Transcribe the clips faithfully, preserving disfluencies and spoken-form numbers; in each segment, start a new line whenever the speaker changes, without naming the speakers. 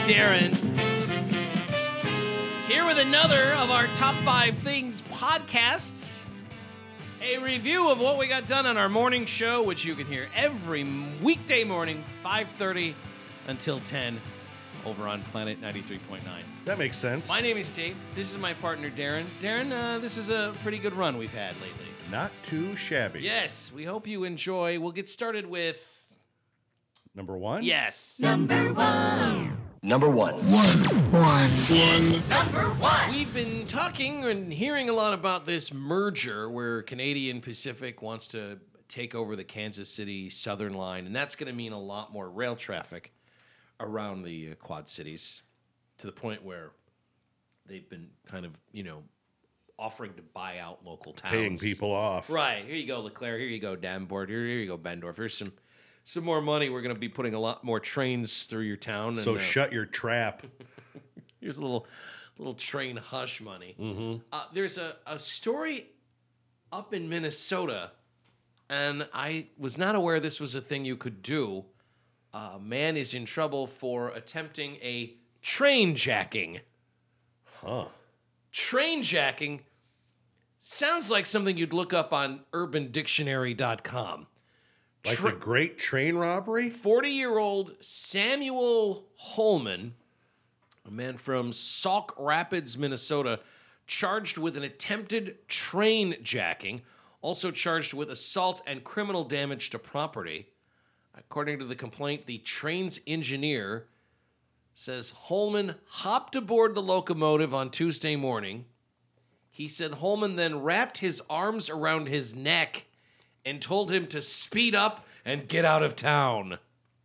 Darren. Here with another of our Top five Things podcasts. A review of what we got done on our morning show, which you can hear every weekday morning, five thirty until ten, over on Planet ninety-three point nine.
That makes sense.
My name is Dave. This is my partner, Darren. Darren, uh, this is a pretty good run we've had lately.
Not too shabby.
Yes, we hope you enjoy. We'll get started with...
Number one?
Yes.
Number one.
Number one.
Number one.
We've been talking and hearing a lot about this merger where Canadian Pacific wants to take over the Kansas City Southern Line, and that's going to mean a lot more rail traffic around the uh, Quad Cities, to the point where they've been kind of, you know, offering to buy out local towns.
Paying people off.
Right. Here you go, Leclerc. Here you go, Davenport. Here, here you go, Bendorf. Here's some some more money. We're going to be putting a lot more trains through your town. And,
So
uh,
shut your trap.
here's a little little train hush money.
Mm-hmm.
Uh, there's a, a story up in Minnesota, and I was not aware this was a thing you could do. A man is in trouble for attempting a train jacking.
Huh.
Train jacking sounds like something you'd look up on urban dictionary dot com.
Like
Tra-
the Great Train Robbery?
forty-year-old Samuel Holman, a man from Sauk Rapids, Minnesota, charged with an attempted train jacking, also charged with assault and criminal damage to property. According to the complaint, the train's engineer says Holman hopped aboard the locomotive on Tuesday morning. He said Holman then wrapped his arms around his neck and told him to speed up and get out of town.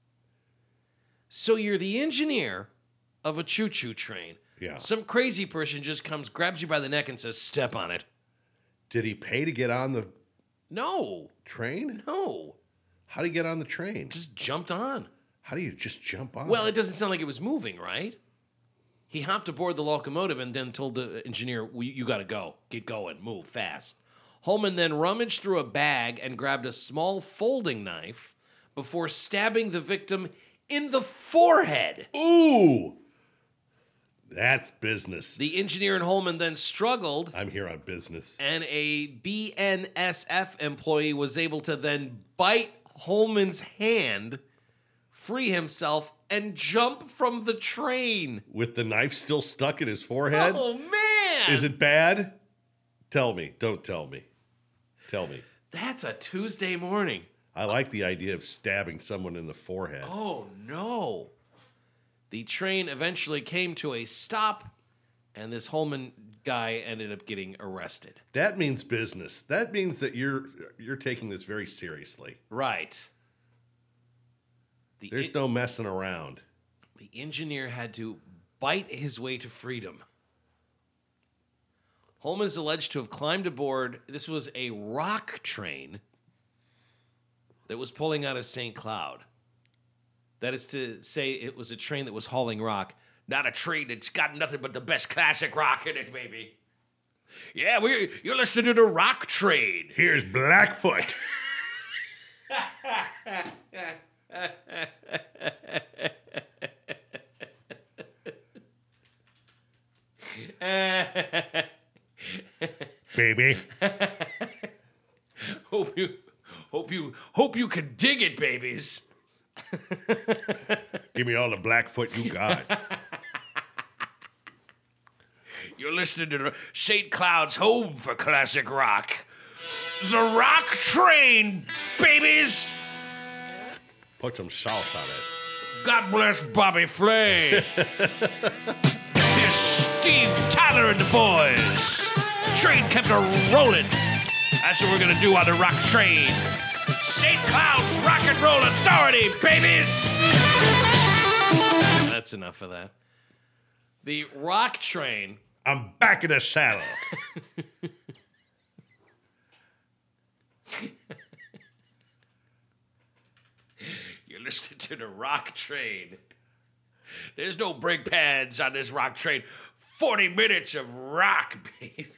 So you're the engineer of a choo-choo train.
Yeah.
Some crazy person just comes, grabs you by the neck and says, step on it.
Did he pay to get on the
No,
train?
no,
How do you get on the train?
just jumped on.
How do you just jump on?
Well, it doesn't sound like it was moving, right? He hopped aboard the locomotive and then told the engineer, well, you got to go. Get going. Move fast. Holman then rummaged through a bag and grabbed a small folding knife before stabbing the victim in the forehead.
Ooh! That's business.
The engineer and Holman then struggled,
I'm here on business.
and a B N S F employee was able to then bite Holman's hand, free himself, and jump from the train.
With the knife still stuck in his forehead?
Oh, man!
Is it bad? Tell me. Don't tell me. Tell me.
That's a Tuesday morning.
I like the idea of stabbing someone in the forehead.
Oh, no. The train eventually came to a stop, and this Holman guy ended up getting arrested.
That means business. That means that you're you're taking this very seriously.
Right. The,
There's
en-
no messing around.
the engineer had to bite his way to freedom. Holman is alleged to have climbed aboard. This was a rock train that was pulling out of Saint Cloud. That is to say, it was a train that was hauling rock, not a train that's got nothing but the best classic rock in it, baby. Yeah, we you're listening to the rock train.
Here's Blackfoot. Baby.
Hope you, hope you, hope you can dig it, babies.
Give me all the Blackfoot you got.
You're listening to the Saint Cloud's home for classic rock. The Rock Train, babies!
Put some sauce on it.
God bless Bobby Flay. Here's Steve Tyler and the boys. Train kept a rolling. That's what we're gonna do on the Rock Train. Saint Cloud's Rock and Roll Authority, babies! That's enough of that. The Rock Train.
I'm back in the saddle.
You're listening to the Rock Train. There's no brake pads on this Rock Train. forty minutes of rock, baby.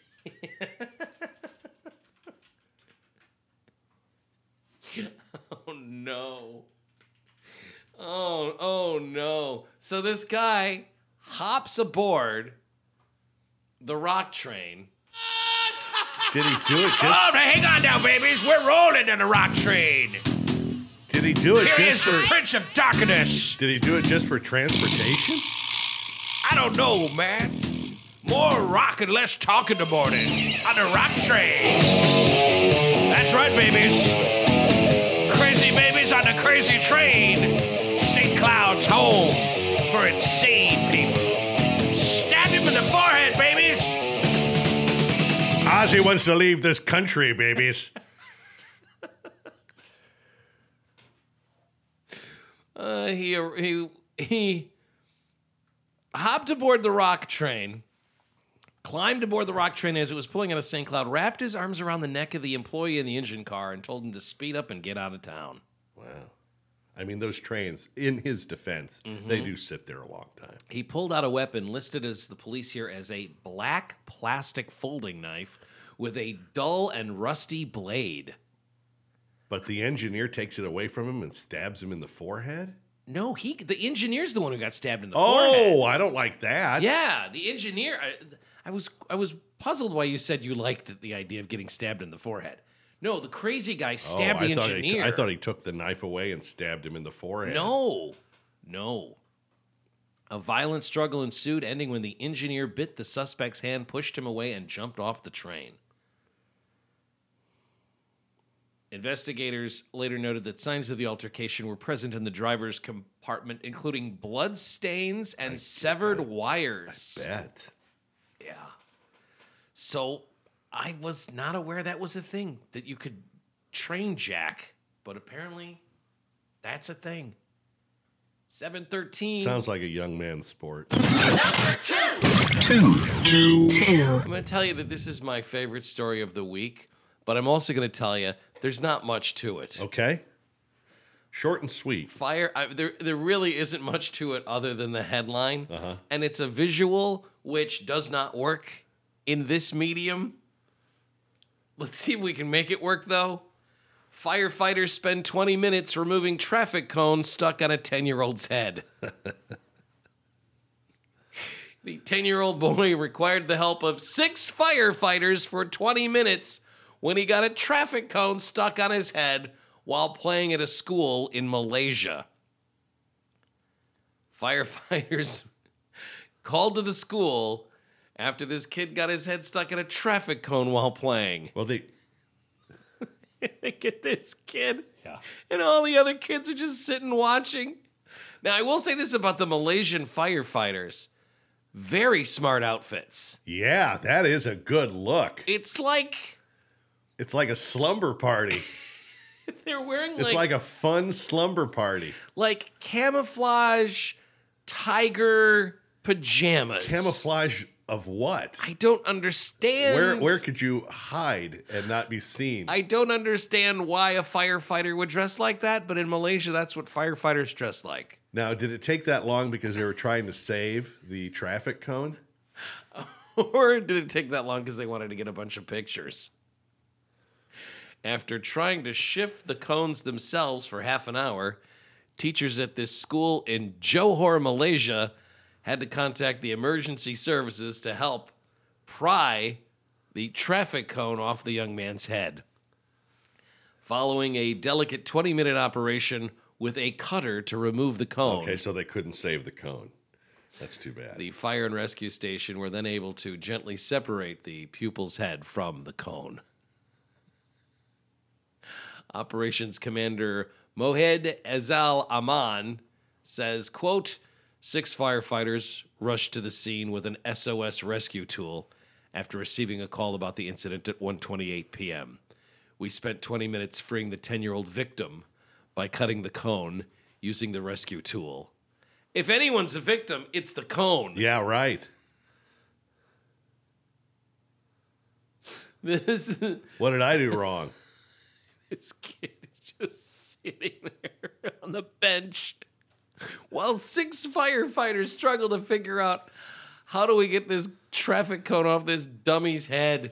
Oh, no. Oh, oh no. So this guy hops aboard the rock train.
Did he do it just?
Oh, hang on now, babies. We're rolling in the rock train.
Did he do it
Here is
just
the
for?
Prince of Darkness.
Did he do it just for transportation?
I don't know, man. More rock and less talk in the morning on the rock train. That's right, babies. Crazy babies on the crazy train. Saint Cloud's home for insane people. Stab him in the forehead, babies.
Ozzy wants to leave this country, babies.
Uh, he he he hopped aboard the rock train, climbed aboard the rock train as it was pulling out of Saint Cloud, wrapped his arms around the neck of the employee in the engine car, and told him to speed up and get out of town.
Wow. I mean, those trains, in his defense,
Mm-hmm.
they do sit there a long time.
He pulled out a weapon listed as the police here as a black plastic folding knife with a dull and rusty blade.
But the engineer takes it away from him and stabs him in the forehead?
No, he the engineer's the one who got stabbed in the
Oh,
forehead.
I don't like that.
Yeah, the engineer. I, I was I was puzzled why you said you liked the idea of getting stabbed in the forehead. No, the crazy guy
Oh,
stabbed
I
the
thought
engineer.
He, I thought he took the knife away and stabbed him in the forehead.
No, no. A violent struggle ensued, ending when the engineer bit the suspect's hand, pushed him away, and jumped off the train. Investigators later noted that signs of the altercation were present in the driver's compartment, including blood stains and severed wires.
Bet.
Yeah. So I was not aware that was a thing, that you could train jack, but apparently that's a thing. seven thirteen.
Sounds like a young man's sport.
Two. Two.
I'm going to tell you that this is my favorite story of the week, but I'm also going to tell you there's not much to it.
Okay. Short and sweet.
Fire, I, there, there really isn't much to it other than the headline.
Uh-huh.
And it's a visual which does not work in this medium. Let's see if we can make it work, though. Firefighters spend twenty minutes removing traffic cones stuck on a ten-year-old's head. The ten-year-old boy required the help of six firefighters for twenty minutes when he got a traffic cone stuck on his head while playing at a school in Malaysia. Firefighters called to the school after this kid got his head stuck in a traffic cone while playing.
Well, they...
They get this kid,
Yeah.
and all the other kids are just sitting watching. Now, I will say this about the Malaysian firefighters. Very smart outfits.
Yeah, that is a good look.
It's like
It's like a slumber party.
they're wearing
It's
like,
like a fun slumber party.
like camouflage tiger pajamas.
Camouflage of what?
I don't understand.
Where where could you hide and not be seen?
I don't understand why a firefighter would dress like that, but in Malaysia, that's what firefighters dress like.
Now, did it take that long because they were trying to save the traffic cone?
Or did it take that long because they wanted to get a bunch of pictures? After trying to shift the cones themselves for half an hour, teachers at this school in Johor, Malaysia, had to contact the emergency services to help pry the traffic cone off the young man's head. Following a delicate twenty-minute operation with a cutter to remove the cone.
Okay, so they couldn't save the cone. That's too bad.
The fire and rescue station were then able to gently separate the pupil's head from the cone. Operations Commander Mohed Azal Aman says, quote, six firefighters rushed to the scene with an S O S rescue tool after receiving a call about the incident at one twenty-eight p.m. We spent twenty minutes freeing the ten-year-old victim by cutting the cone using the rescue tool. If anyone's a victim, it's the cone.
Yeah, right.
This,
What did I do wrong?
this kid is just sitting there on the bench while six firefighters struggle to figure out how do we get this traffic cone off this dummy's head.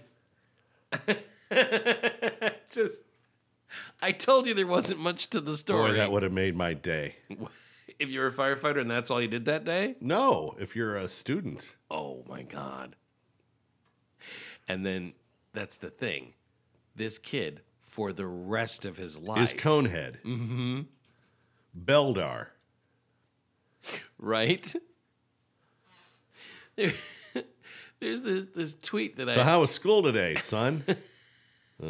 Just, I told you there wasn't much to the story.
Boy, that would have made my day.
If you're a firefighter and that's all you did that day?
No, if you're a student.
Oh, my God. And then that's the thing. This kid, for the rest of his life...
Is Conehead.
Mm-hmm.
Beldar.
Right? There, there's this, this tweet that
So
I...
how was school today, son? uh.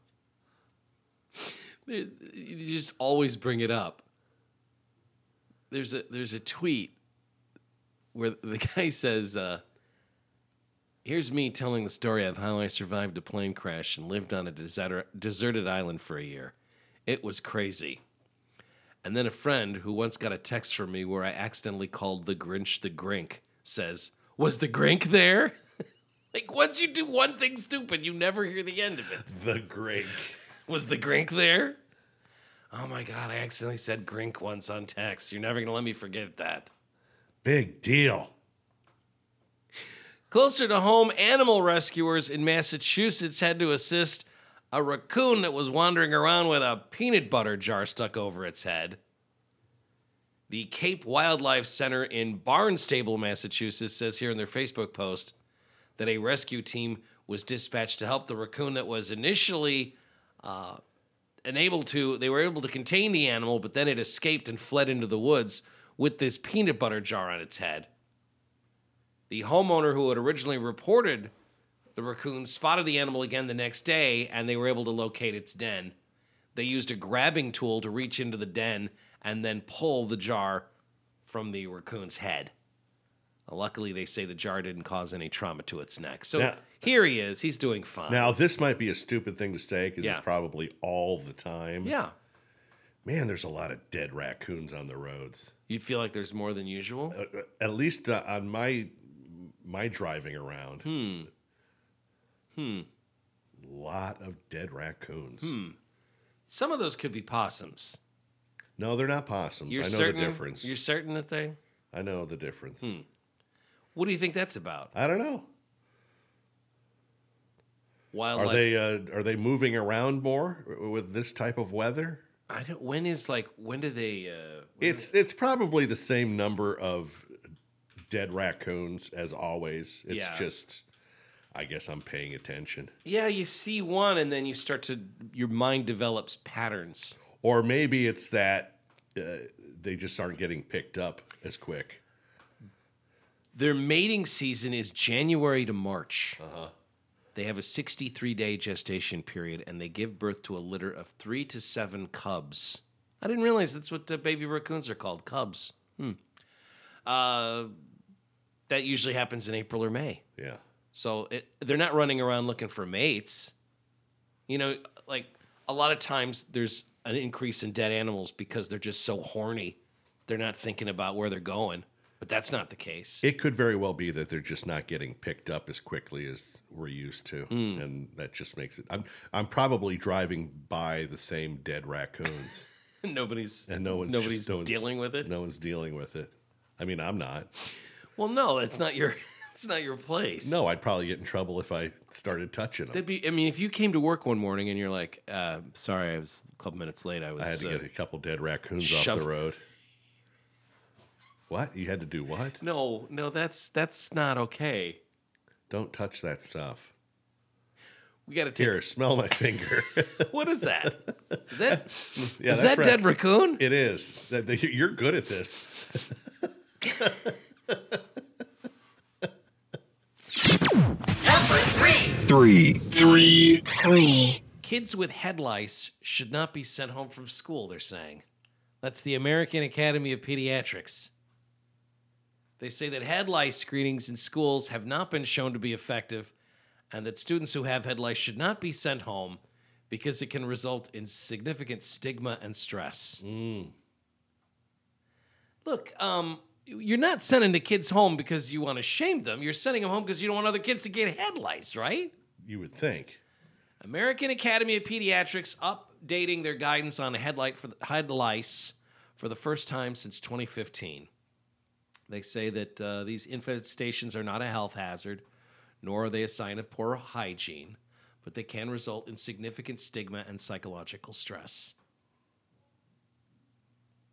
there, you just always bring it up. There's a there's a tweet where the guy says, uh, here's me telling the story of how I survived a plane crash and lived on a deserted, deserted island for a year. It was crazy. And then a friend who once got a text from me where I accidentally called the Grinch the Grink says, was the Grink there? Like, once you do one thing stupid, you never hear the end of it.
The Grink.
Was the Grink there? Oh my God, I accidentally said Grink once on text. You're never going to let me forget that.
Big deal.
Closer to home, animal rescuers in Massachusetts had to assist a raccoon that was wandering around with a peanut butter jar stuck over its head. The Cape Wildlife Center in Barnstable, Massachusetts, says here in their Facebook post that a rescue team was dispatched to help the raccoon that was initially uh, unable to, they were able to contain the animal, but then it escaped and fled into the woods with this peanut butter jar on its head. The homeowner who had originally reported the raccoon spotted the animal again the next day, and they were able to locate its den. They used a grabbing tool to reach into the den and then pull the jar from the raccoon's head. Luckily, they say the jar didn't cause any trauma to its neck. So
now,
here he is. He's doing fine.
Now, this might be a stupid thing to say because
Yeah.
it's probably all the time.
Yeah.
Man, there's a lot of dead raccoons on the roads.
You feel like there's more than usual?
Uh, at least uh, on my my driving around.
Hmm. Hmm.
Lot of dead raccoons.
Hmm. Some of those could be possums.
No, they're not possums.
You're
I know
certain,
the difference.
You're certain that they...
I know the difference.
Hmm. What do you think that's about?
I don't know.
Wildlife.
Are they uh, are they moving around more with this type of weather?
I don't. When is like? When do they? Uh, when
It's it's probably the same number of dead raccoons as always. It's
Yeah.
just, I guess I'm paying attention.
Yeah, you see one, and then you start to. Your mind develops patterns.
Or maybe it's that uh, they just aren't getting picked up as quick.
Their mating season is January to March.
Uh-huh.
They have a sixty-three day gestation period, and they give birth to a litter of three to seven cubs. I didn't realize that's what uh, baby raccoons are called, cubs. Hmm. Uh, that usually happens in April or May.
Yeah.
So it, they're not running around looking for mates. You know, like a lot of times there's an increase in dead animals because they're just so horny. They're not thinking about where they're going. But that's not the case.
It could very well be that they're just not getting picked up as quickly as we're used to,
Mm.
and that just makes it. I'm I'm probably driving by the same dead raccoons,
nobody's
and no one's
nobody's
just- no one's-
dealing with it.
No one's dealing with it. I mean, I'm not.
Well, no, that's not your it's not your place.
No, I'd probably get in trouble if I started touching them.
That'd be. I mean, if you came to work one morning and you're like, uh, "Sorry, I was a couple minutes late. I was."
I had to
uh,
get a couple dead raccoons
shove-
off the road. What? You had to do what?
No, no, that's that's not okay.
Don't touch that stuff.
We got to take.
Here, smell my finger.
What is that? Is that
Yeah,
is
that's
that
rac-
dead raccoon?
It is. That- that- You're good at this.
Number three.
Three. Three.
Three.
Kids with head lice should not be sent home from school, they're saying. That's the American Academy of Pediatrics. They say that head lice screenings in schools have not been shown to be effective, and that students who have head lice should not be sent home because it can result in significant stigma and stress. Look, um, you're not sending the kids home because you want to shame them. You're sending them home because you don't want other kids to get head lice, right?
You would think.
American Academy of Pediatrics updating their guidance on head, light for the, head lice for the first time since twenty fifteen. They say that uh, these infestations are not a health hazard, nor are they a sign of poor hygiene, but they can result in significant stigma and psychological stress.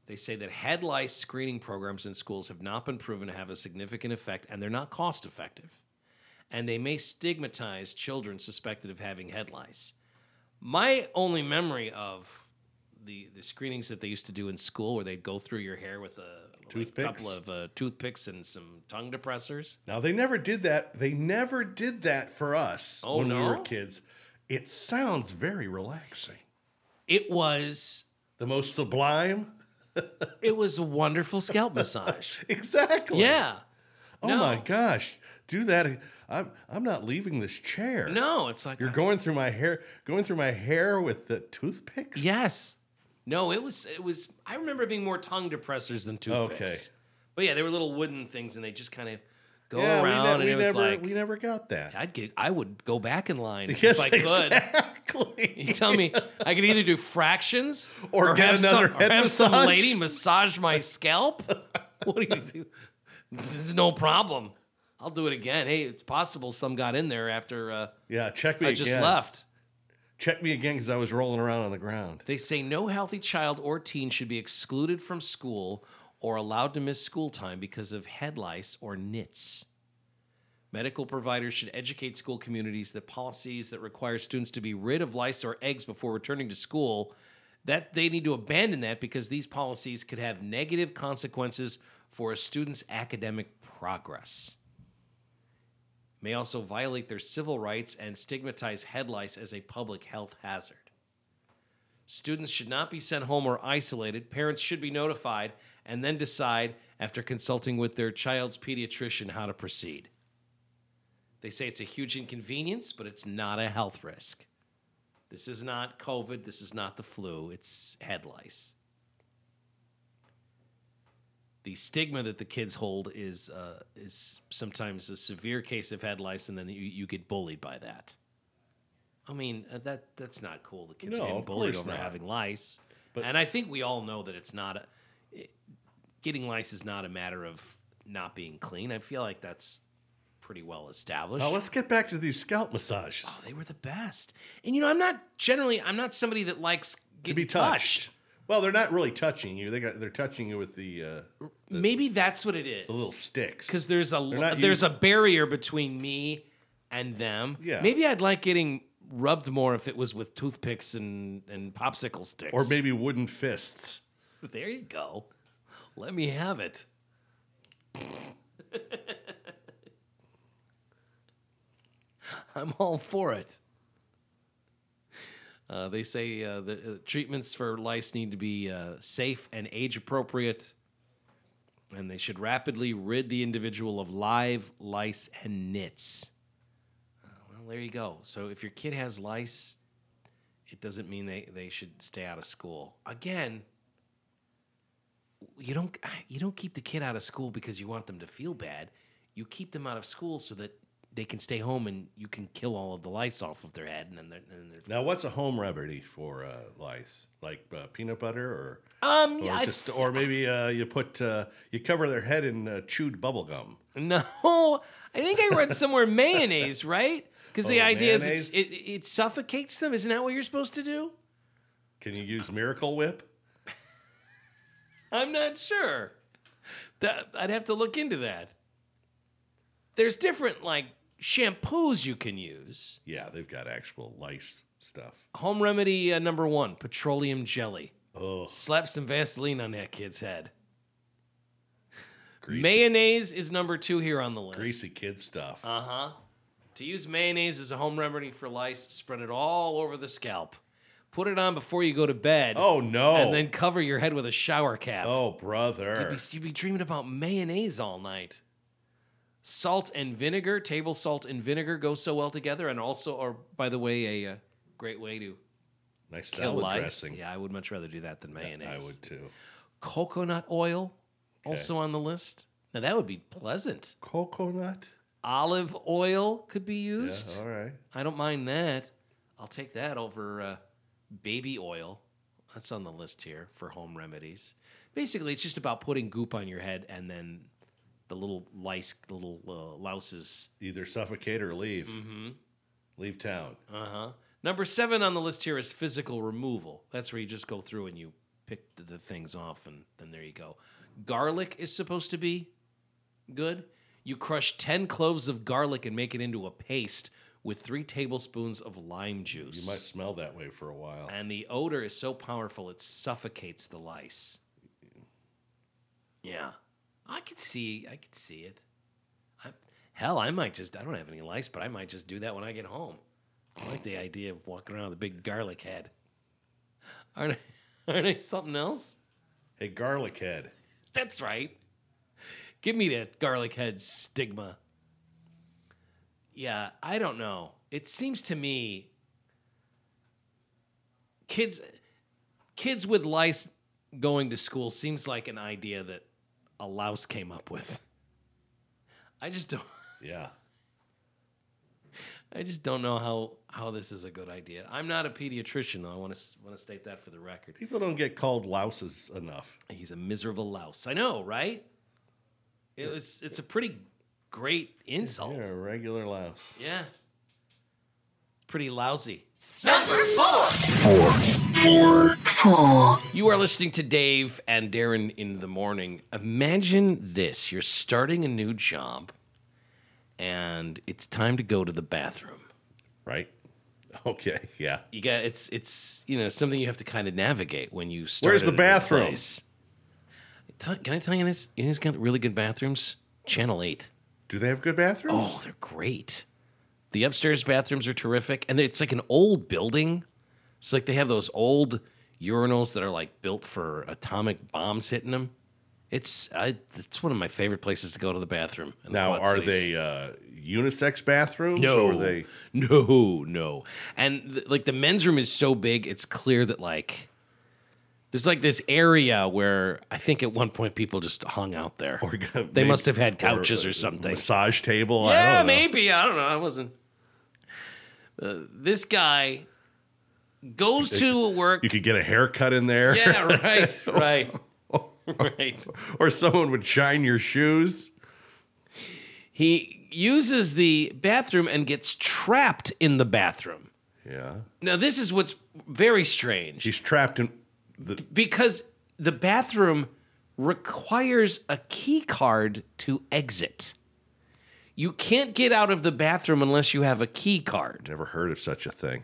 They say that head lice screening programs in schools have not been proven to have a significant effect, and they're not cost effective. And they may stigmatize children suspected of having head lice. My only memory of the, the screenings that they used to do in school, where they'd go through your hair with a, like a couple of uh, toothpicks and some tongue depressors.
Now, they never did that. They never did that for us
Oh,
when
no?
we were kids. It sounds very relaxing.
It was
The most sublime.
it was a wonderful scalp massage.
Exactly.
Yeah.
Oh
No.
my gosh. Do that. I'm I'm not leaving this chair.
No, it's like
You're going through my hair going through my hair with the toothpicks?
Yes. No, it was it was I remember it being more tongue depressors than toothpicks.
Okay.
But yeah, they were little wooden things and they just kind of go
Yeah, we,
around
ne-
and
we
it was
never
like
we never got that.
I'd get I would go back in line
Yes,
if I could.
exactly.
You tell me I could either do fractions
Or get
have
another
some,
head
or have some
massage.
lady massage my scalp. What do you do? There's no problem. I'll do it again. Hey, it's possible some got in there after uh,
Yeah, check me
I
again.
just left.
Check me again because I was rolling around on the ground.
They say no healthy child or teen should be excluded from school or allowed to miss school time because of head lice or nits. Medical providers should educate school communities that policies that require students to be rid of lice or eggs before returning to school, that they need to abandon that because these policies could have negative consequences for a student's academic progress. May also violate their civil rights and stigmatize head lice as a public health hazard. Students should not be sent home or isolated. Parents should be notified and then decide, after consulting with their child's pediatrician, how to proceed. They say it's a huge inconvenience, but it's not a health risk. This is not COVID. This is not the flu. It's head lice. The stigma that the kids hold is uh, is sometimes a severe case of head lice, and then you, you get bullied by that. I mean, uh, that that's not cool. The kids
No,
are getting
of
bullied
course
over
not.
having lice.
But-
and I think we all know that it's not a it, getting lice is not a matter of not being clean. I feel like that's pretty well established.
Now let's get back to these scalp massages.
Oh, they were the best. And you know, I'm not generally I'm not somebody that likes
to
getting
be touched. Well, they're not really touching you. They got they're touching you with the uh,
Maybe that's what it is.
the little sticks.
Because there's a
They're not
there's
used-
a barrier between me and them.
Yeah.
Maybe I'd like getting rubbed more if it was with toothpicks and, and popsicle sticks.
or maybe wooden fists.
There you go. Let me have it. I'm all for it. Uh, they say uh, the uh, treatments for lice need to be uh, safe and age appropriate, and they should rapidly rid the individual of live lice and nits. Uh, well, there you go. So if your kid has lice, it doesn't mean they, they should stay out of school. Again, you don't you don't keep the kid out of school because you want them to feel bad. You keep them out of school so that they can stay home and you can kill all of the lice off of their head, and then they're, and they're
Now, what's a home remedy for uh, lice? Like uh, peanut butter, or
um
or
yeah, I
just, or maybe uh, you put uh, you cover their head in uh, chewed bubble gum.
No, I think I read somewhere mayonnaise, right? Because the
Oh,
idea is
mayonnaise?
it's, it it suffocates them. Isn't that what you're supposed to do?
Can you use Miracle Whip?
I'm not sure. That, I'd have to look into that. There's different like shampoos you can use.
Yeah, they've got actual lice stuff.
Home remedy uh, number one: petroleum jelly.
Oh,
Slap some Vaseline on that kid's head.
greasy,
Mayonnaise is number two here on the list.
greasy kid stuff.
Uh huh. To use mayonnaise as a home remedy for lice, spread it all over the scalp. Put it on before you go to bed.
oh no!
And then cover your head with a shower cap.
oh brother,
You'd be, you'd be dreaming about mayonnaise all night. Salt and vinegar, table salt and vinegar go so well together, and also, or by the way, a uh, great way to
nice
kill
salad
lice.
dressing.
Yeah, I would much rather do that than mayonnaise.
I would too.
Coconut oil, also on the list. Now that would be pleasant.
Coconut.
Olive oil could be
Yeah,
used.
all right.
I don't mind that. I'll take that over uh, baby oil. That's on the list here for home remedies. Basically, it's just about putting goop on your head and then the little lice, little uh, louses.
Either suffocate or leave. Mm-hmm. Leave town.
Uh huh. Number seven on the list here is physical removal. That's where you just go through and you pick the, the things off, and then there you go. Garlic is supposed to be good. You crush ten cloves of garlic and make it into a paste with three tablespoons of lime juice.
You might smell that way for a while.
And the odor is so powerful it suffocates the lice. Yeah, I could see. I could see it. I, hell, I might just. I don't have any lice, but I might just do that when I get home. I like the idea of walking around with a big garlic head. Aren't I, aren't I something else?
Hey, garlic head.
That's right. Give me that garlic head stigma. Yeah, I don't know. It seems to me kids kids with lice going to school seems like an idea that a louse came up with. I just don't
Yeah.
I just don't know how, how this is a good idea. I'm not a pediatrician, though. I want to want to state that for the record.
People don't get called louses enough.
He's a miserable louse. I know, right? It was. It's a pretty great insult.
Yeah, a regular louse.
Yeah. Pretty lousy.
Number four.
Four.
Four.
You are listening to Dave and Darren in the morning. Imagine this. You're starting a new job, and it's time to go to the bathroom.
Right? Okay, yeah.
You got it's it's you know something you have to kind of navigate when you start.
Where's
at
the
a new
bathroom?
place. Tell- Can I tell you this? You know who's got really good bathrooms? Channel eight.
Do they have good bathrooms?
Oh, they're great. The upstairs bathrooms are terrific, and it's like an old building. So like they have those old urinals that are like built for atomic bombs hitting them. It's I, it's one of my favorite places to go to the bathroom. in the
Now,
Quad
are
Cities.
they uh, unisex bathrooms?
No,
Or are they...
no, no. And th- like the men's room is so big, it's clear that like there's like this area where I think at one point people just hung out there.
Or
they must have had couches or,
a
something.
Massage table? I
Yeah,
don't know.
maybe. I don't know. I wasn't. Uh, this guy goes to work.
You could get a haircut in there.
Yeah, right, right, right.
Or someone would shine your shoes.
He uses the bathroom and gets trapped in the bathroom.
Yeah.
Now, this is what's very strange.
He's trapped in the...
Because the bathroom requires a key card to exit. You can't get out of the bathroom unless you have a key card.
Never heard of such a thing.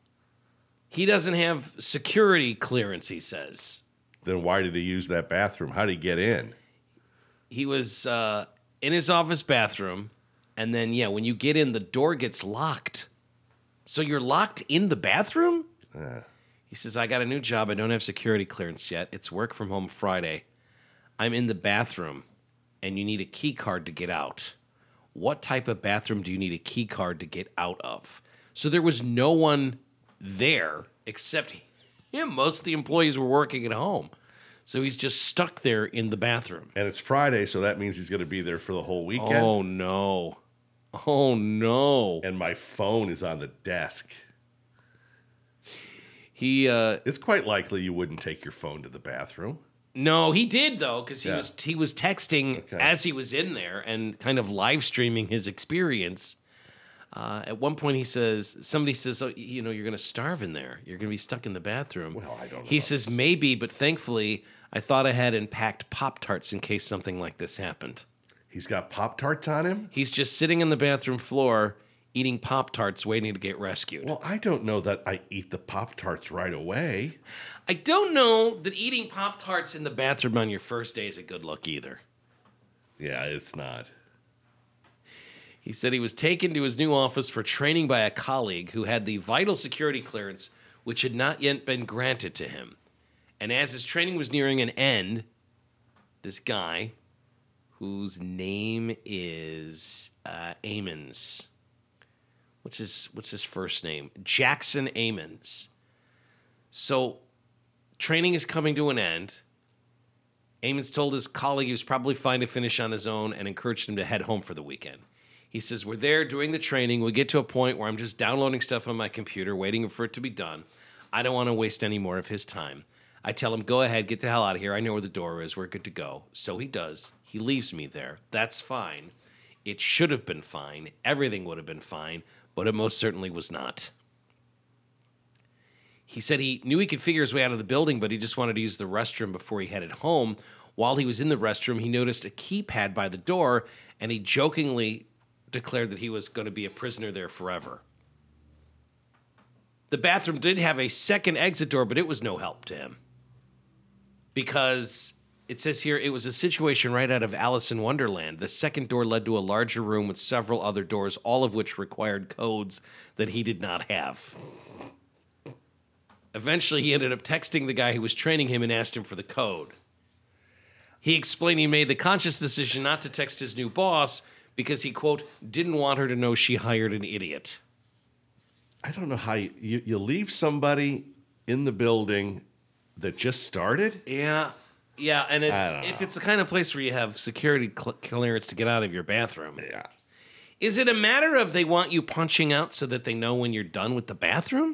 He doesn't have security clearance, he says.
Then why did he use that bathroom? How did he get in?
He was uh, in his office bathroom, and then, yeah, when you get in, the door gets locked. So you're locked in the bathroom?
Uh,
He says, I got a new job. I don't have security clearance yet. It's work from home Friday. I'm in the bathroom, and you need a key card to get out. What type of bathroom do you need a key card to get out of? So there was no one there except him. Most of the employees were working at home. So he's just stuck there in the bathroom.
and it's Friday, so that means he's going to be there for the whole weekend.
Oh, no. Oh, no.
And my phone is on the desk.
He, uh,
It's quite likely you wouldn't take your phone to the bathroom.
no, he did though, because he
Yeah.
was he was texting
Okay.
as he was in there and kind of live streaming his experience. Uh, at one point, he says, somebody says, "Oh, you know, you're going to starve in there. You're going to be stuck in the bathroom."
Well, I don't know
He
about
says, "Maybe, but thankfully, I thought I had and packed Pop Tarts in case something like this happened."
He's got Pop-Tarts on him?
He's just sitting on the bathroom floor eating Pop Tarts, waiting to get rescued.
Well, I don't know that I eat the Pop-Tarts right away.
I don't know that eating Pop Tarts in the bathroom on your first day is a good look either.
Yeah, it's not.
He said he was taken to his new office for training by a colleague who had the vital security clearance, which had not yet been granted to him. And as his training was nearing an end, this guy, whose name is uh, Amons, what's his what's his first name? Jackson Amons. So, training is coming to an end. Amons told his colleague he was probably fine to finish on his own and encouraged him to head home for the weekend. He says, we're there doing the training. We get to a point where I'm just downloading stuff on my computer, waiting for it to be done. I don't want to waste any more of his time. I tell him, go ahead, get the hell out of here. I know where the door is. We're good to go. So he does. He leaves me there. That's fine. It should have been fine. Everything would have been fine, but it most certainly was not. He said he knew he could figure his way out of the building, but he just wanted to use the restroom before he headed home. While he was in the restroom, he noticed a keypad by the door, and he jokingly declared that he was going to be a prisoner there forever. The bathroom did have a second exit door, but it was no help to him. Because it says here, it was a situation right out of Alice in Wonderland. The second door led to a larger room with several other doors, all of which required codes that he did not have. Eventually, he ended up texting the guy who was training him and asked him for the code. He explained he made the conscious decision not to text his new boss because he, quote, didn't want her to know she hired an idiot.
I don't know how you, you, you leave somebody in the building that just started?
Yeah. Yeah, and it,
I don't
if
know.
it's the kind of place where you have security cl- clearance to get out of your bathroom,
Yeah.
is it a matter of they want you punching out so that they know when you're done with the bathroom?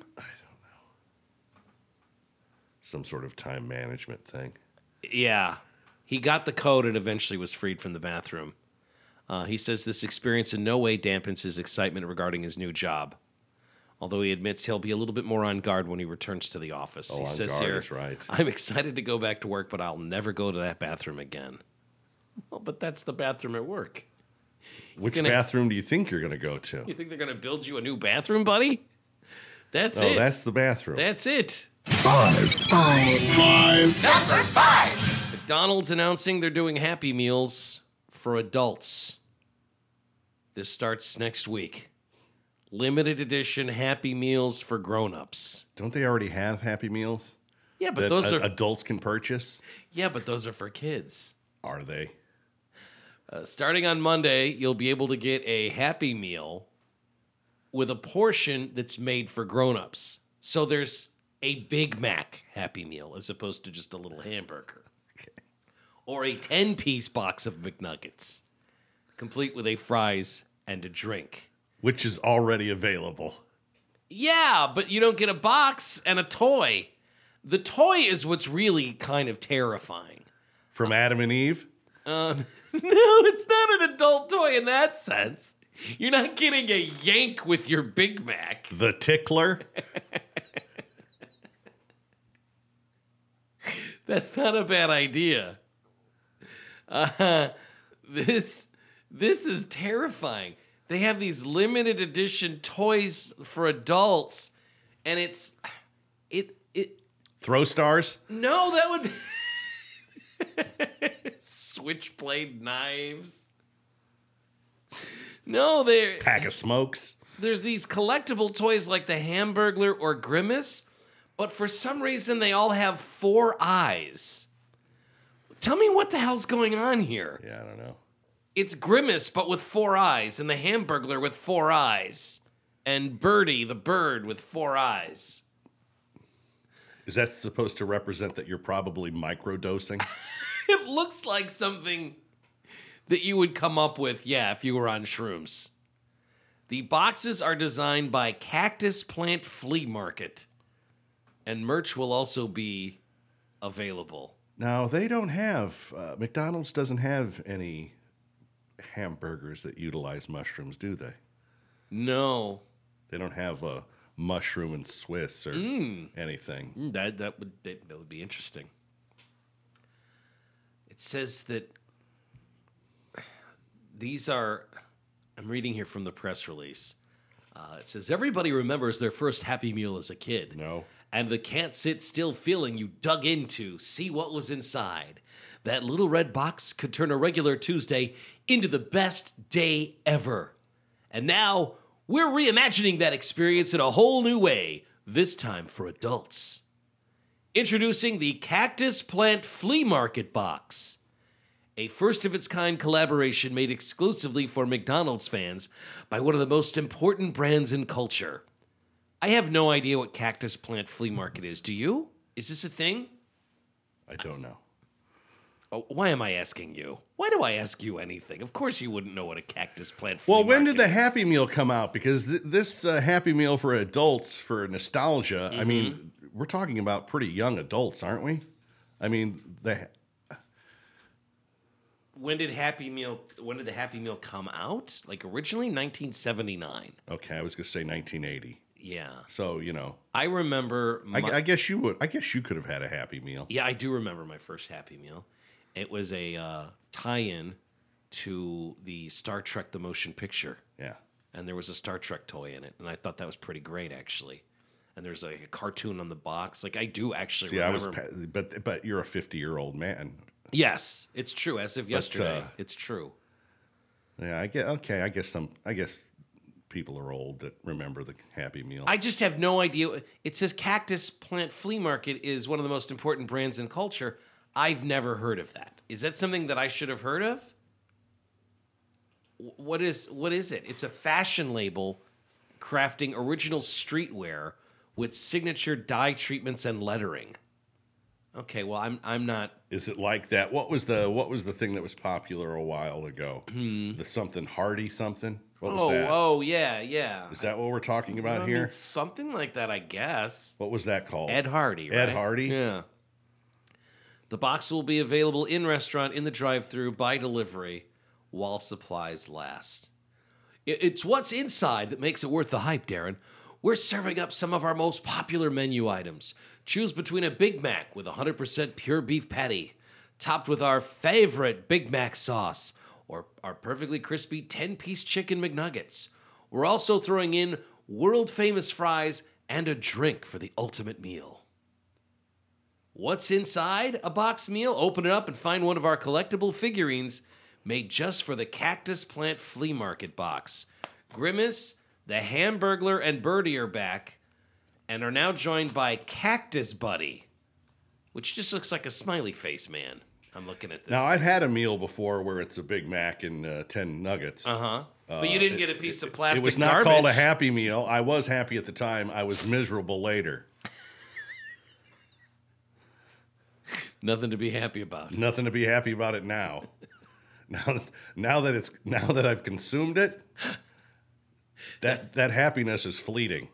Some sort of time management thing.
Yeah. He got the code and eventually was freed from the bathroom. Uh, he says this experience in no way dampens his excitement regarding his new job. Although he admits he'll be a little bit more on guard when he returns to the office.
Oh,
he
on
says
guard
here,
is right.
I'm excited to go back to work, but I'll never go to that bathroom again. Well, but that's the bathroom at work.
Which
gonna-
bathroom do you think you're going to go to?
You think they're going to build you a new bathroom, buddy? That's
No,
it.
that's the bathroom.
That's it.
Five. Five. Five. Number five.
McDonald's announcing they're doing Happy Meals for adults. This starts next week. Limited edition Happy Meals for grown-ups.
Don't they already have Happy Meals
Yeah, but
that
those
a-
are
adults can purchase?
yeah, but those are for kids.
Are they?
Uh, starting on Monday, you'll be able to get a Happy Meal with a portion that's made for grown-ups. So there's a Big Mac Happy Meal as opposed to just a little hamburger. Or a ten-piece box of McNuggets, complete with a fries and a drink.
Which is already available.
Yeah, but you don't get a box and a toy. The toy is what's really kind of terrifying.
From Adam and Eve?
Um, no, it's not an adult toy in that sense. You're not getting a yank with your Big Mac.
The Tickler?
That's not a bad idea. Uh, this this is terrifying. They have these limited edition toys for adults, and it's it it
Throw stars?
no, that would switchblade knives. No, they're
Pack of smokes?
there's these collectible toys like the Hamburglar or Grimace, but for some reason they all have four eyes. Tell me what the hell's going on here.
Yeah, I don't know.
It's Grimace, but with four eyes, and the Hamburglar with four eyes, and Birdie, the bird, with four eyes.
Is that supposed to represent that you're probably microdosing?
It looks like something that you would come up with, yeah, if you were on shrooms. The boxes are designed by Cactus Plant Flea Market, and merch will also be available.
Now, they don't have, uh, McDonald's doesn't have any hamburgers that utilize mushrooms, do they?
No.
They don't have a mushroom and Swiss or anything.
Mm, That that would that, that would be interesting. It says that these are. I'm reading here from the press release. Uh, it says everybody remembers their first Happy Meal as a kid.
No.
And the can't sit still feeling you dug into, see what was inside. That little red box could turn a regular Tuesday into the best day ever. And now we're reimagining that experience in a whole new way, this time for adults. Introducing the Cactus Plant Flea Market Box, a first-of-its-kind collaboration made exclusively for McDonald's fans by one of the most important brands in culture. I have no idea what Cactus Plant Flea Market is. Do you? Is this a thing?
I don't know.
Oh, why am I asking you? Why do I ask you anything? Of course you wouldn't know what a Cactus Plant Flea
Well, when
Market
did the
is.
Happy Meal come out? Because th- this uh, Happy Meal for adults, for nostalgia, I mean, we're talking about pretty young adults, aren't we? I mean, the
When did Happy Meal? When did the Happy Meal come out? Like originally, nineteen seventy-nine.
okay, I was going to say nineteen eighty.
Yeah.
So, you know,
I remember.
I,
My,
I guess you would. I guess you could have had a Happy Meal.
yeah, I do remember my first Happy Meal. It was a uh, tie-in to the Star Trek: The Motion Picture.
Yeah.
And there was a Star Trek toy in it, and I thought that was pretty great, actually. And there's like a cartoon on the box. Like I do actually
See, I
remember.
was, pa- but but you're a fifty year old man.
Yes, it's true. As of yesterday,
uh,
it's true.
Yeah, I get okay. I guess some. I guess people are old that remember the Happy Meal.
I just have no idea. It says Cactus Plant Flea Market is one of the most important brands in culture. I've never heard of that. Is that something that I should have heard of? Wh- What is what is it? It's a fashion label crafting original streetwear with signature dye treatments and lettering. Okay, well I'm I'm not
Is it like that? What was the What was the thing that was popular a while ago? The something Hardy something. What was
Oh,
that?
oh yeah, yeah.
Is that what we're talking about
I
here?
mean, something like that, I guess.
What was that called?
Ed Hardy, right?
Ed Hardy?
Yeah. The box will be available in restaurant, in the drive-thru, by delivery, while supplies last. I- It's what's inside that makes it worth the hype, Darren. We're serving up some of our most popular menu items. Choose between a Big Mac with one hundred percent pure beef patty, topped with our favorite Big Mac sauce, or our perfectly crispy ten-piece chicken McNuggets. We're also throwing in world-famous fries and a drink for the ultimate meal. What's inside a box meal? Open it up and find one of our collectible figurines made just for the Cactus Plant Flea Market box. Grimace, the Hamburglar, and Birdie are back and are now joined by Cactus Buddy, which just looks like a smiley face man. I'm looking at this.
Now I've had a meal before where it's a Big Mac and uh, ten nuggets.
Uh-huh. But you didn't get a piece of plastic
It was not
garbage.
called a Happy Meal. I was happy at the time. I was miserable later.
Nothing to be happy about.
Nothing to be happy about it now. Now, now that it's now that I've consumed it, that that happiness is fleeting.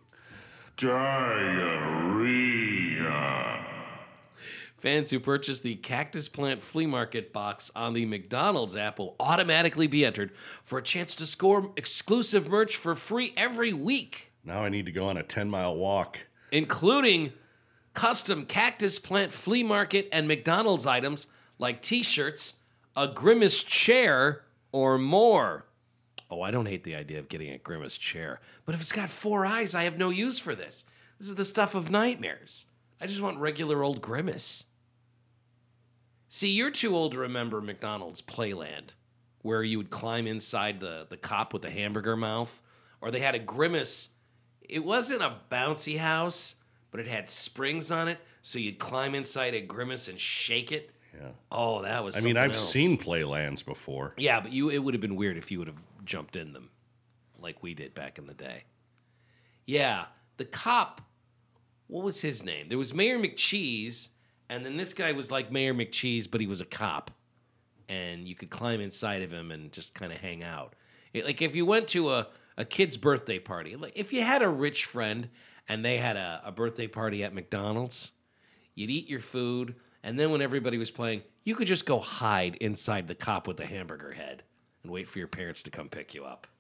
Diarrhea.
Fans who purchase the Cactus Plant Flea Market box on the McDonald's app will automatically be entered for a chance to score exclusive merch for free every week,
Now I need to go on a ten mile walk.
including custom Cactus Plant Flea Market and McDonald's items like t-shirts, a Grimace chair, or more. Oh, I don't hate the idea of getting a Grimace chair, but if it's got four eyes, I have no use for this. This is the stuff of nightmares. I just want regular old Grimace. See, you're too old to remember McDonald's Playland, where you would climb inside the, the cop with the hamburger mouth, or they had a Grimace. It wasn't a bouncy house, but it had springs on it, so you'd climb inside a Grimace and shake it.
Yeah.
Oh, that was
I mean,
something
I've
else.
seen Playlands before.
Yeah, but you it would have been weird if you would have jumped in them like we did back in the day. Yeah, the cop, what was his name? There was Mayor McCheese, and then this guy was like Mayor McCheese, but he was a cop. And you could climb inside of him and just kind of hang out. It, like if you went to a, a kid's birthday party, like if you had a rich friend and they had a, a birthday party at McDonald's, you'd eat your food, and then when everybody was playing, you could just go hide inside the cop with the hamburger head and wait for your parents to come pick you up.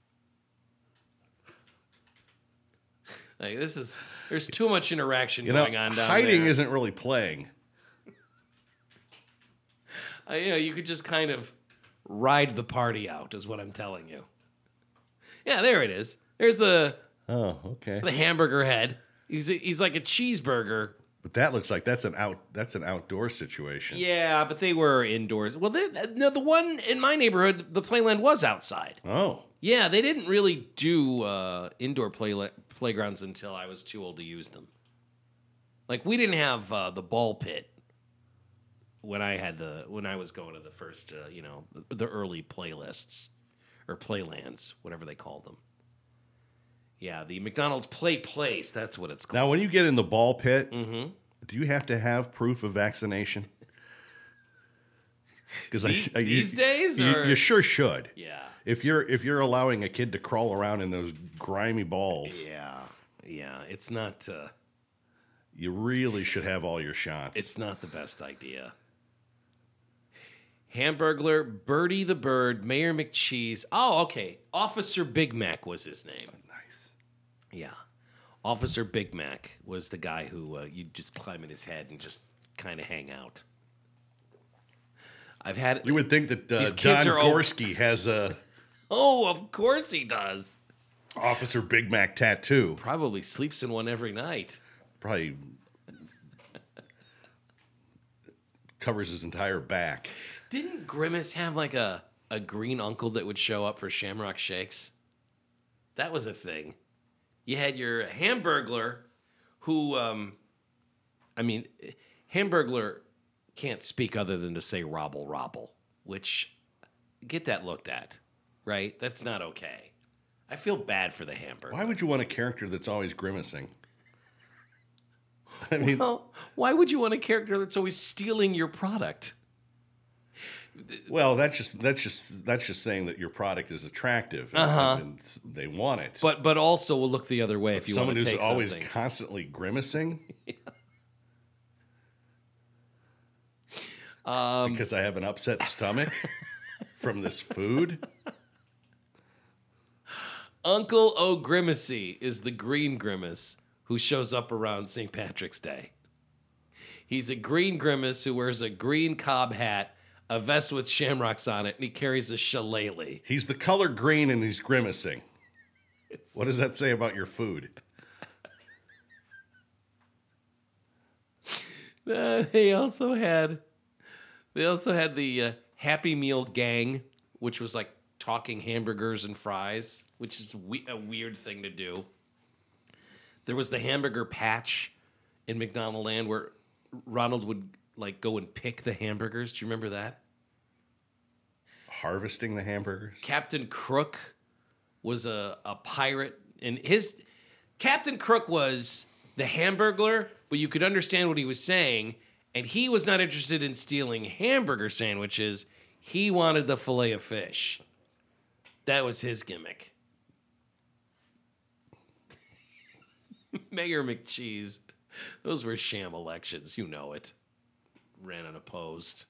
Like this is there's too much interaction
You know,
going on down
hiding
there.
isn't really playing.
Uh, you know, you could just kind of ride the party out, is what I'm telling you. Yeah, there it is. There's the
Oh, okay.
the hamburger head. He's a, he's like a cheeseburger.
But that looks like that's an out that's an outdoor situation.
Yeah, but they were indoors. Well, they, no, the one in my neighborhood, the playland was outside.
Oh.
Yeah, they didn't really do uh, indoor play playgrounds until I was too old to use them. Like we didn't have uh, the ball pit when I had the when I was going to the first, uh, you know, the early playlists or playlands, whatever they called them. Yeah, the McDonald's Play Place, that's what it's called.
Now, when you get in the ball pit,
Mm-hmm.
do you have to have proof of vaccination? Because
The- these days,
you,
or-
you sure should.
Yeah.
If you're if you're allowing a kid to crawl around in those grimy balls,
Yeah. Yeah, it's not uh,
you really should have all your shots.
it's not the best idea. Hamburglar, Birdie the Bird, Mayor McCheese. Oh, okay. Officer Big Mac was his name.
nice.
Yeah. Officer Big Mac was the guy who uh, you'd just climb in his head and just kind of hang out. I've had.
You would think that uh,
These kids
Don
are over-
Gorski has a
Oh, of course he does.
Officer Big Mac tattoo.
Probably sleeps in one every night.
Probably covers his entire back.
Didn't Grimace have like a, a green uncle that would show up for Shamrock Shakes? That was a thing. You had your Hamburglar, who, um, I mean, Hamburglar can't speak other than to say robble robble, which, get that looked at, right? That's not okay. I feel bad for the Hamburglar.
Why would you want a character that's always grimacing? I mean,
Well, why would you want a character that's always stealing your product?
well, that's just that's just that's just saying that your product is attractive, and,
Uh-huh.
and they want it.
But but also will look the other way if you
someone
want to
who's
take
always
something.
constantly grimacing
Um,
because I have an upset stomach from this food.
Uncle O'Grimacy is the green grimace who shows up around Saint Patrick's Day. He's a green grimace who wears a green cob hat, a vest with shamrocks on it, and he carries a shillelagh.
He's the color green and he's grimacing. What does that say about your food?
Uh, they also had, they also had the uh, Happy Meal gang, which was like talking hamburgers and fries, which is we- a weird thing to do. There was the hamburger patch in McDonald Land where Ronald would like go and pick the hamburgers. Do you remember that?
Harvesting the hamburgers?
Captain Crook was a, a pirate, and his Captain Crook was the Hamburglar, but you could understand what he was saying, and he was not interested in stealing hamburger sandwiches. He wanted the fillet of fish. That was his gimmick. Mayor McCheese. Those were sham elections. You know it. Ran unopposed.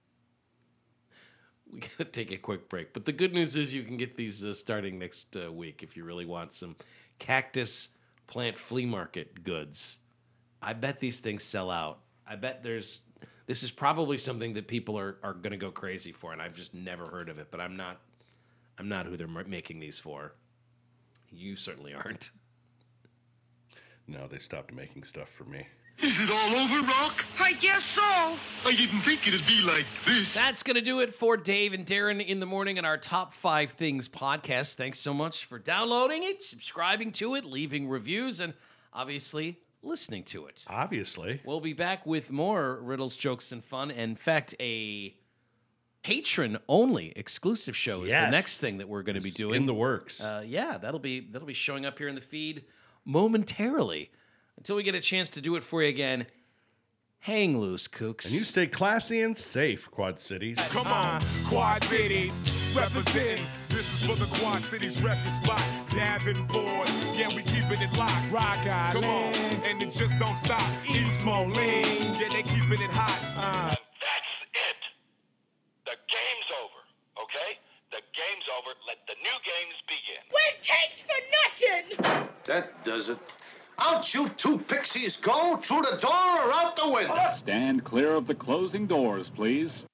We got to take a quick break. But the good news is you can get these uh, starting next uh, week if you really want some cactus plant flea market goods. I bet these things sell out. I bet there's... This is probably something that people are, are going to go crazy for, and I've just never heard of it. But I'm not... I'm not who they're making these for. You certainly aren't.
No, they stopped making stuff for me.
Is it all over, Rock?
I guess so.
I didn't think it'd be like this.
That's going to do it for Dave and Darren in the morning in our Top five Things podcast. Thanks so much for downloading it, subscribing to it, leaving reviews, and obviously listening to it.
Obviously.
We'll be back with more riddles, jokes, and fun. In fact, a patron-only exclusive show is the
Yes.
next thing that we're going to be doing.
In the works.
Uh, yeah, that'll be that'll be showing up here in the feed momentarily. Until we get a chance to do it for you again, hang loose, kooks.
and you stay classy and safe, Quad Cities.
Come on, Quad Cities, represent. This is for the Quad Cities record spot. Davenport, yeah, we keeping it locked. Rock Island, come on, and it just don't stop. East Moline, yeah, they keeping it hot. Uh.
And that's it. The game's over, okay? The game's over. Let the new games begin.
When takes for nothing.
That does it. Out you two pixies go, through the door or out the window.
Stand clear of the closing doors, please.